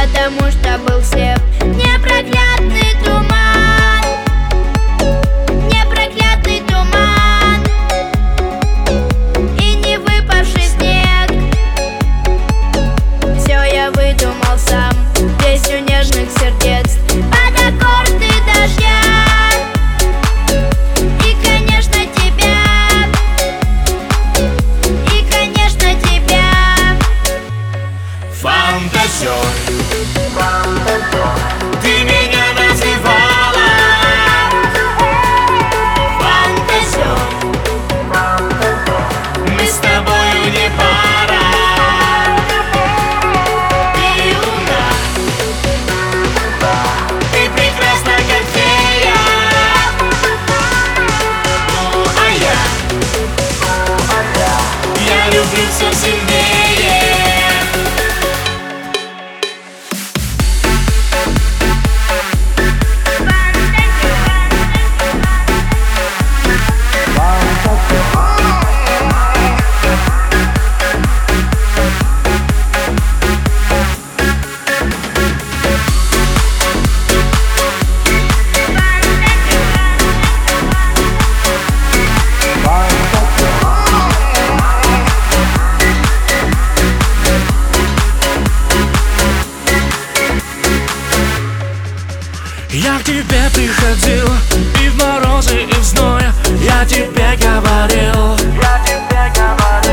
потому что был слеп. Не проклятый туман, не проклятый туман, и не выпавший снег. Все я выдумал сам, здесь у нежных сердец, под аккорды дождя. И, конечно, тебя, и, конечно, тебя. Фантазер, ты меня называла. Фантазер, мы с тобою не пара. Ты умна, ты прекрасна, как фея. Ну а я люблю все сильнее. Я к тебе приходил и в морозы, и в зной. Я тебе говорил,